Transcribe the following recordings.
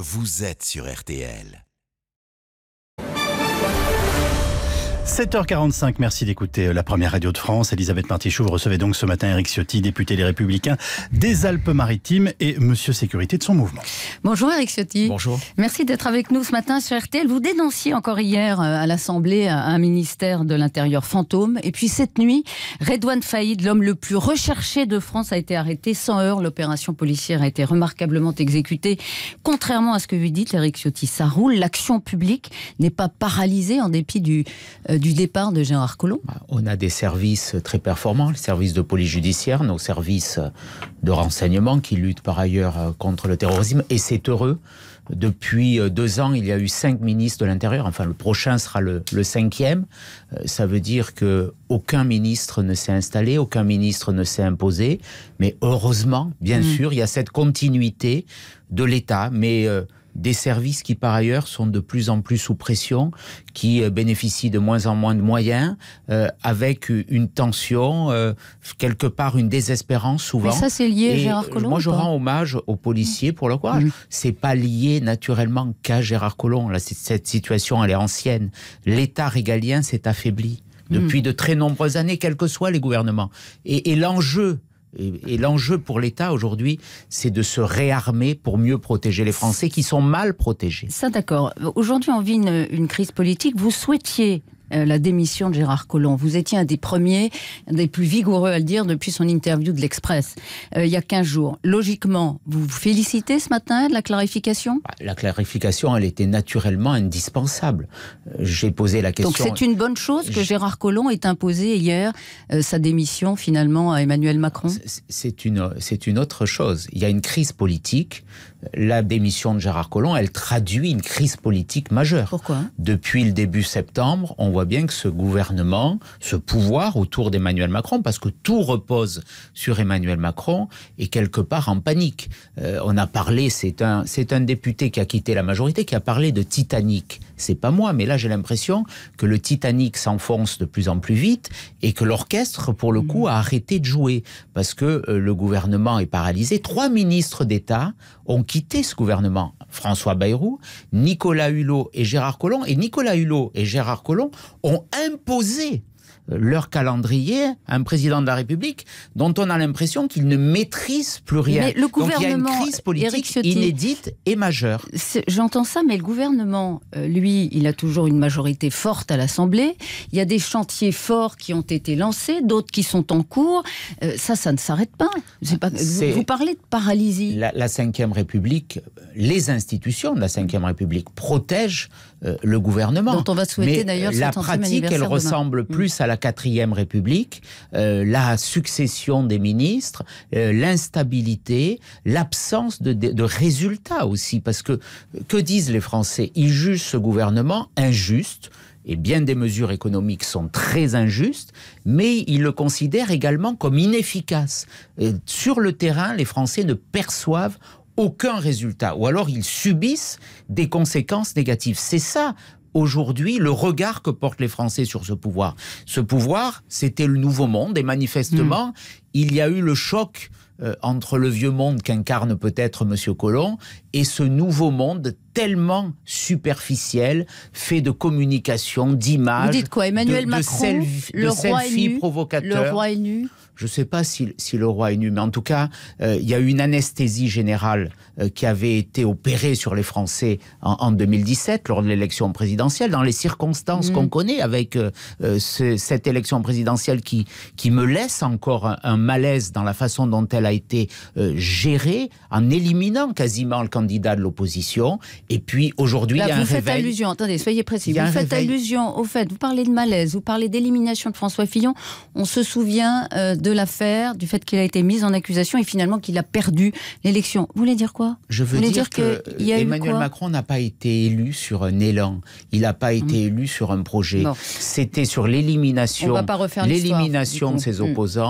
vous êtes sur RTL. 7h45, merci d'écouter la première radio de France. Elisabeth Martichoux, vous recevez donc ce matin Éric Ciotti, député des Républicains des Alpes-Maritimes et monsieur sécurité de son mouvement. Bonjour Éric Ciotti. Bonjour. Merci d'être avec nous ce matin sur RTL. Vous dénonciez encore hier à l'Assemblée un ministère de l'Intérieur fantôme. Et puis cette nuit, Redouane Faïd, l'homme le plus recherché de France, a été arrêté sans heurts. L'opération policière a été remarquablement exécutée. Contrairement à ce que vous dites, Éric Ciotti, ça roule. L'action publique n'est pas paralysée en dépit du départ de Gérard Collomb. On a des services très performants, les services de police judiciaire, nos services de renseignement qui luttent par ailleurs contre le terrorisme. Et c'est heureux. Depuis 2 ans, il y a eu 5 ministres de l'Intérieur. Enfin, le prochain sera le 5e. Ça veut dire qu'aucun ministre ne s'est installé, aucun ministre ne s'est imposé. Mais heureusement, bien sûr, il y a cette continuité de l'État. Mais des services qui, par ailleurs, sont de plus en plus sous pression, qui bénéficient de moins en moins de moyens, avec une tension, quelque part une désespérance souvent. Mais ça, c'est lié à Gérard Collomb. Moi, je rends hommage aux policiers pour leur courage. C'est pas lié naturellement qu'à Gérard Collomb. Là, cette situation, elle est ancienne. L'État régalien s'est affaibli depuis de très nombreuses années, quels que soient les gouvernements. Et l'enjeu pour l'État aujourd'hui, c'est de se réarmer pour mieux protéger les Français qui sont mal protégés. Ça, d'accord. Aujourd'hui, on vit une crise politique. Vous souhaitiez la démission de Gérard Collomb. Vous étiez un des premiers, un des plus vigoureux à le dire depuis son interview de l'Express, il y a 15 jours. Logiquement, vous vous félicitez ce matin de la clarification ? La clarification, elle était naturellement indispensable. J'ai posé la question... Donc c'est une bonne chose que Gérard Collomb ait imposé hier sa démission finalement à Emmanuel Macron ? C'est une autre chose. Il y a une crise politique. La démission de Gérard Collomb, elle traduit une crise politique majeure. Pourquoi ? Depuis le début septembre, on voit bien que ce gouvernement, ce pouvoir autour d'Emmanuel Macron, parce que tout repose sur Emmanuel Macron, est quelque part en panique. On a parlé, c'est un député qui a quitté la majorité, qui a parlé de Titanic. C'est pas moi, mais là j'ai l'impression que le Titanic s'enfonce de plus en plus vite et que l'orchestre, pour le coup, a arrêté de jouer parce que le gouvernement est paralysé. 3 ministres d'État ont quitté ce gouvernement. François Bayrou, Nicolas Hulot et Gérard Collomb. Et Nicolas Hulot et Gérard Collomb ont imposé leur calendrier à un président de la République dont on a l'impression qu'il ne maîtrise plus rien. Mais le gouvernement, donc il y a une crise politique Ciotti, inédite et majeure. J'entends ça, mais le gouvernement, lui, il a toujours une majorité forte à l'Assemblée. Il y a des chantiers forts qui ont été lancés, d'autres qui sont en cours. Ça ne s'arrête pas. Vous parlez de paralysie. La Ve République, les institutions de la Ve République protègent le gouvernement. Dont on va souhaiter d'ailleurs la 70e pratique, anniversaire elle demain. ressemble plus à la 4e République, la succession des ministres, l'instabilité, l'absence de résultats aussi. Parce que disent les Français ? Ils jugent ce gouvernement injuste, et bien des mesures économiques sont très injustes, mais ils le considèrent également comme inefficace. Sur le terrain, les Français ne perçoivent aucun résultat, ou alors ils subissent des conséquences négatives. C'est ça, aujourd'hui, le regard que portent les Français sur ce pouvoir. Ce pouvoir, c'était le nouveau monde, et manifestement, il y a eu le choc entre le vieux monde qu'incarne peut-être M. Collomb et ce nouveau monde tellement superficiel, fait de communication, d'images, Vous dites quoi, Emmanuel Macron, de selfies provocateurs. Le roi est nu. Je ne sais pas si le roi est nu, mais en tout cas, il y a eu une anesthésie générale qui avait été opérée sur les Français en 2017, lors de l'élection présidentielle, dans les circonstances qu'on connaît, avec cette élection présidentielle qui me laisse encore un malaise dans la façon dont elle a été gérée, en éliminant quasiment le candidat de l'opposition. Et puis, aujourd'hui, il y a un réveil. Vous faites allusion, attendez, soyez précis, vous faites allusion au fait, vous parlez de malaise, vous parlez d'élimination de François Fillon, on se souvient de l'affaire, du fait qu'il a été mis en accusation et finalement qu'il a perdu l'élection. Vous voulez dire quoi ? Je veux dire que Emmanuel Macron n'a pas été élu sur un élan. Il n'a pas été élu sur un projet. Bon. C'était sur l'élimination de ses opposants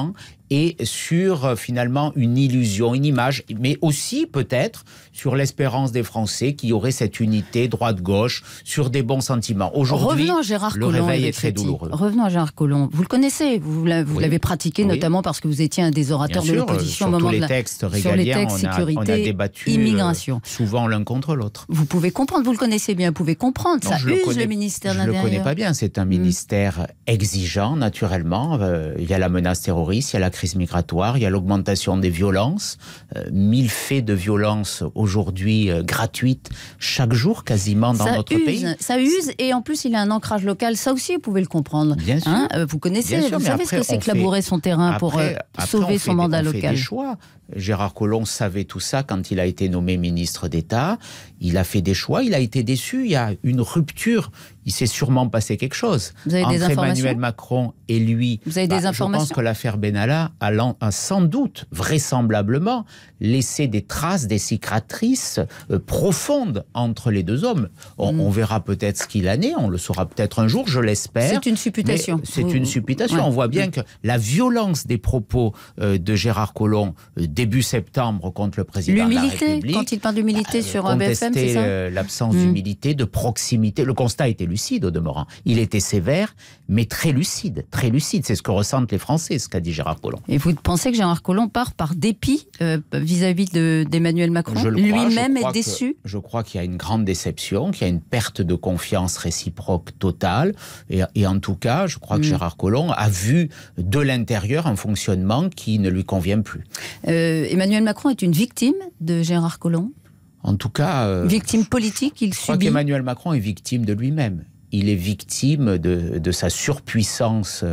et sur finalement une illusion, une image, mais aussi peut-être sur l'espérance des Français qui auraient cette unité droite-gauche sur des bons sentiments. Aujourd'hui, le réveil est très douloureux. Revenons à Gérard Collomb. Vous le connaissez, vous l'avez pratiqué notamment parce que vous étiez un des orateurs de l'opposition au moment de la... Sur les textes sécurité, on a débattu immigration. Souvent l'un contre l'autre. Vous pouvez comprendre, vous le connaissez bien, vous pouvez comprendre. Ça use le ministère de l'Intérieur. Je ne le connais pas bien, c'est un ministère exigeant naturellement. Il y a la menace terroriste, il y a la crise migratoire, il y a l'augmentation des violences. 1000 faits de violence aujourd'hui gratuites chaque jour quasiment dans notre pays. Ça use et en plus il a un ancrage local, ça aussi vous pouvez le comprendre. Bien sûr. Vous connaissez, bien sûr, vous savez ce que c'est que labourer son terrain pour sauver son mandat local. On fait des choix. Gérard Collomb savait tout ça quand il a été nommé ministre d'État. Il a fait des choix, il a été déçu, il y a une rupture. Il s'est sûrement passé quelque chose. Vous avez des informations ? Emmanuel Macron et lui. Vous avez des informations ? Je pense que l'affaire Benalla a sans doute, vraisemblablement, laissé des traces, des cicatrices profondes entre les deux hommes. On verra peut-être ce qu'il en est, on le saura peut-être un jour, je l'espère. C'est une supputation. C'est une supputation. Ouais. On voit bien que la violence des propos de Gérard Collomb début septembre contre le président de la République. Quand il parle d'humilité sur BFM, c'est ça ? L'absence d'humilité, de proximité. Le constat était lucide au demeurant. Il était sévère, mais très lucide. Très lucide. C'est ce que ressentent les Français, ce qu'a dit Gérard Collomb. Et vous pensez que Gérard Collomb part par dépit vis-à-vis d'Emmanuel Macron ? Lui-même est déçu ? Je crois qu'il y a une grande déception, qu'il y a une perte de confiance réciproque totale. Et en tout cas, je crois que Gérard Collomb a vu de l'intérieur un fonctionnement qui ne lui convient plus. Emmanuel Macron est une victime de Gérard Collomb ? En tout cas... victime politique, il subit... Je crois qu'Emmanuel Macron est victime de lui-même. Il est victime de sa surpuissance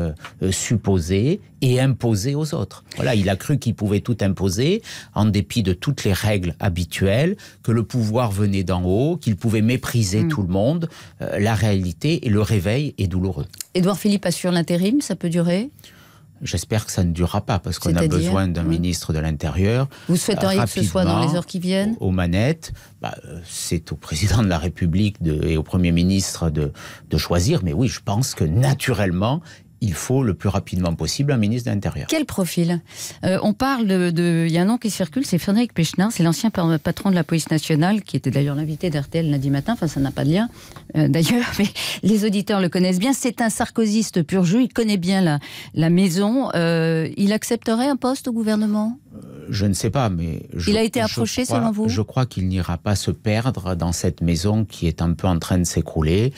supposée et imposée aux autres. Voilà, il a cru qu'il pouvait tout imposer, en dépit de toutes les règles habituelles, que le pouvoir venait d'en haut, qu'il pouvait mépriser tout le monde. La réalité et le réveil est douloureux. Édouard Philippe assure l'intérim, ça peut durer ? J'espère que ça ne durera pas, parce qu'on a besoin d'un ministre de l'Intérieur. Vous souhaiteriez que ce soit dans les heures qui viennent ? Aux manettes. C'est au président de la République et au Premier ministre de choisir. Mais oui, je pense que naturellement, il faut le plus rapidement possible un ministre de l'Intérieur. Quel profil ? On parle il y a un nom qui circule, c'est Frédéric Pechnard, c'est l'ancien patron de la police nationale, qui était d'ailleurs l'invité d'RTL lundi matin, enfin ça n'a pas de lien d'ailleurs, mais les auditeurs le connaissent bien, c'est un sarkozyste pur jus, il connaît bien la maison, il accepterait un poste au gouvernement ? Je ne sais pas, mais... Il a été approché selon vous ? Je crois qu'il n'ira pas se perdre dans cette maison qui est un peu en train de s'écrouler.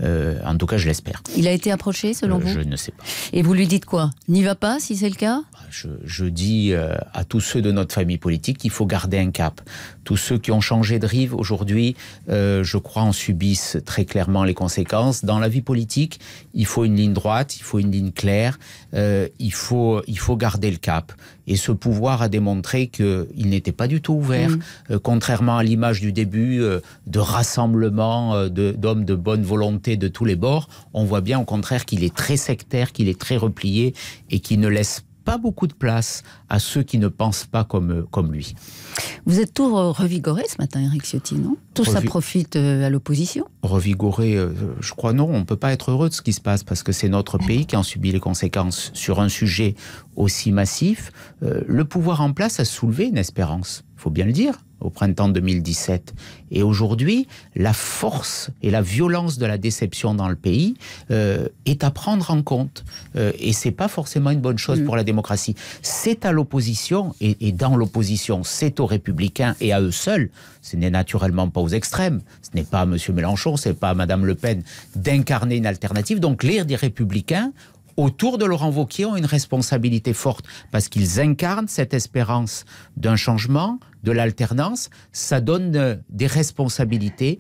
En tout cas, je l'espère. Il a été approché selon vous ? Je ne sais pas. Et vous lui dites quoi ? N'y va pas, si c'est le cas ? Je dis à tous ceux de notre famille politique qu'il faut garder un cap. Tous ceux qui ont changé de rive aujourd'hui, je crois, en subissent très clairement les conséquences. Dans la vie politique, il faut une ligne droite, il faut une ligne claire, il faut garder le cap. Et ce pouvoir a démontré qu'il n'était pas du tout ouvert, contrairement à l'image du début de rassemblement d'hommes de bonne volonté de tous les bords. On voit bien au contraire qu'il est très sectaire, qu'il est très replié et qu'il ne laisse pas beaucoup de place à ceux qui ne pensent pas comme lui. Vous êtes tout revigoré ce matin, Éric Ciotti, non ? Tout ça profite à l'opposition ? Revigoré, je crois non. On ne peut pas être heureux de ce qui se passe parce que c'est notre pays qui en subit les conséquences sur un sujet aussi massif. Le pouvoir en place a soulevé une espérance, il faut bien le dire, au printemps 2017. Et aujourd'hui, la force et la violence de la déception dans le pays est à prendre en compte. Et c'est pas forcément une bonne chose pour la démocratie. C'est à l'opposition, et dans l'opposition, c'est aux Républicains et à eux seuls. Ce n'est naturellement pas aux extrêmes. Ce n'est pas à M. Mélenchon, ce n'est pas à Mme Le Pen d'incarner une alternative. Donc les Républicains, autour de Laurent Wauquiez, ont une responsabilité forte parce qu'ils incarnent cette espérance d'un changement, de l'alternance. Ça donne des responsabilités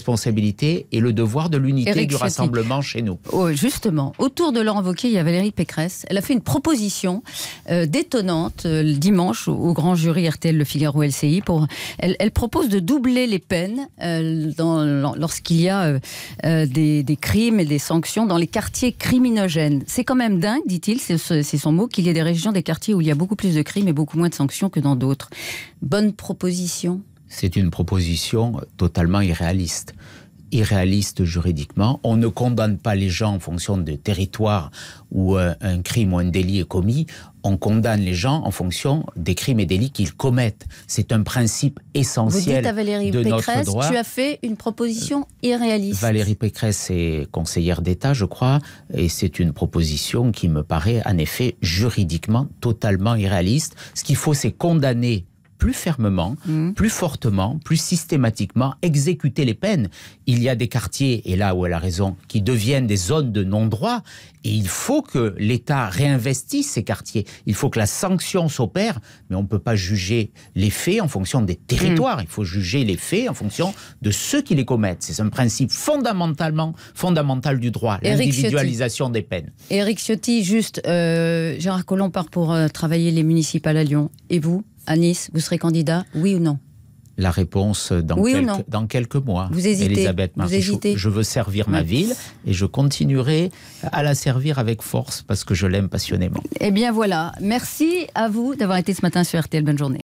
et le devoir de l'unité du rassemblement chez nous. Oh, justement, autour de Laurent Wauquiez, il y a Valérie Pécresse. Elle a fait une proposition détonnante dimanche au grand jury RTL Le Figaro LCI. Elle propose de doubler les peines lorsqu'il y a des crimes et des sanctions dans les quartiers criminogènes. C'est quand même dingue, dit-il, c'est son mot, qu'il y ait des régions, des quartiers où il y a beaucoup plus de crimes et beaucoup moins de sanctions que dans d'autres. Bonne proposition. C'est une proposition totalement irréaliste. irréaliste juridiquement. On ne condamne pas les gens en fonction du territoire où un crime ou un délit est commis. On condamne les gens en fonction des crimes et délits qu'ils commettent. C'est un principe essentiel Vous dites à Valérie de notre Pécresse, droit. tu as fait une proposition irréaliste. Valérie Pécresse est conseillère d'État, je crois, et c'est une proposition qui me paraît en effet juridiquement totalement irréaliste. Ce qu'il faut, c'est condamner plus fermement, plus fortement, plus systématiquement, exécuter les peines. Il y a des quartiers, et là où elle a raison, qui deviennent des zones de non-droit, et il faut que l'État réinvestisse ces quartiers. Il faut que la sanction s'opère, mais on ne peut pas juger les faits en fonction des territoires. Il faut juger les faits en fonction de ceux qui les commettent. C'est un principe fondamental du droit, l'individualisation des peines. Éric Ciotti, juste, Gérard Collomb part pour travailler les municipales à Lyon. Et vous, à Nice, vous serez candidat, oui ou non? La réponse dans quelques mois. Vous hésitez. Elisabeth Martichoux, je veux servir ma ville et je continuerai à la servir avec force parce que je l'aime passionnément. Eh bien voilà, merci à vous d'avoir été ce matin sur RTL. Bonne journée.